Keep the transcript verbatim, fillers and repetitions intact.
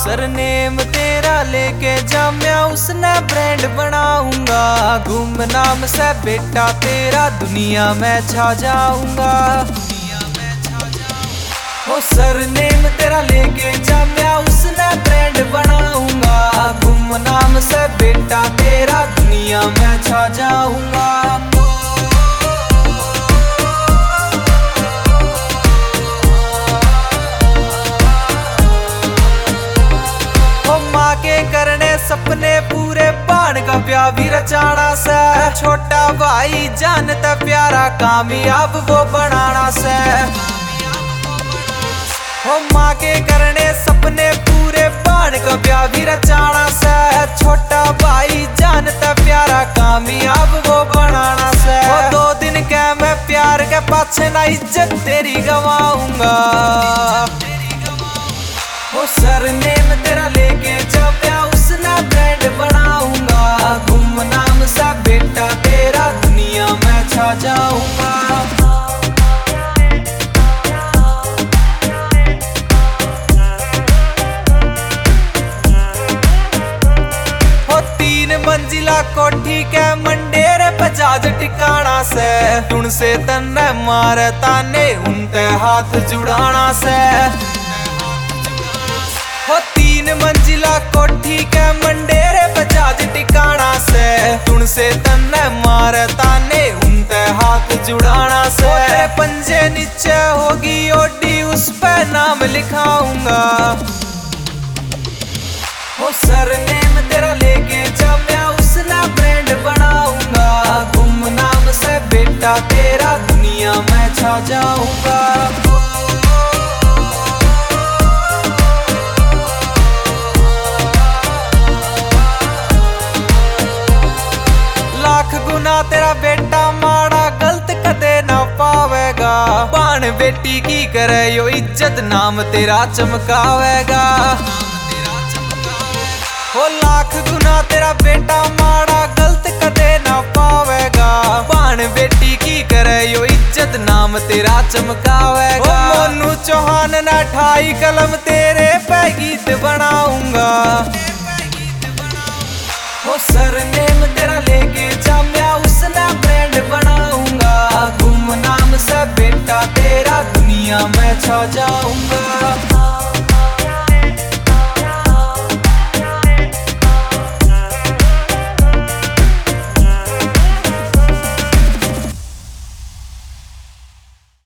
Surname तेरा लेके जाम्या उसने ब्रांड बनाऊंगा। गुम नाम से बेटा तेरा दुनिया में छा जाऊंगा। ओ सरनेम तेरा लेके जाम्या उसने ब्रांड बनाऊंगा। गुम नाम से बेटा तेरा दुनिया में छा जाऊंगा। करने सपने पूरे बाण का ब्याह भी रचाना से। छोटा भाई जानता प्यारा कामयाब वो बनाना से। हो माँ के करने सपने पूरे बाण का ब्याह भी रचाना से। छोटा भाई जानता प्यारा कामयाब वो बनाना से। वो दो दिन के मैं प्यार के पाछे ना इज्जत तेरी गवाऊंगा। वो सरनेम तेरा लेके जाम्या उसने ब्रांड बनाऊंगा। गुम नाम सा बेटा तेरा दुनिया में छा जाऊंगा। वो तीन मंजिला कोठी के मंडेर पजाज टिकाना से। तुण से तन्ने मारे ताने उनते हाथ जुड़ाना से। वो तीन मंजिला कोठी के मंडेरे बजाज टिकाना से। तुण से तन्ने मारे ताने उनते हाथ जुड़ाना से। पंजे नीचे होगी ओडी उस पे नाम लिखाऊंगा। वो सरनेम तेरा लेके जाम्या उसने ब्रांड बनाऊंगा। गुम नाम से बेटा तेरा दुनिया में छा जाऊंगा। गुना तेरा बेटा माड़ा गलत कदे ना पावेगा। बाण बेटी की करे यो इज्जत नाम तेरा चमकावेगा। हो लाख गुना तेरा बेटा माड़ा गलत कदे ना पावेगा। बाण बेटी की करे यो इज्जत नाम तेरा चमकावेगा। मोनू चौहान ना ठाई कलम तेरे पे गीत बनाऊंगा। हो सरनेम तेरा लेके जाम्या उसने ब्रांड बनाऊंगा। गुम नाम से बेटा तेरा दुनिया में छा जाऊंगा।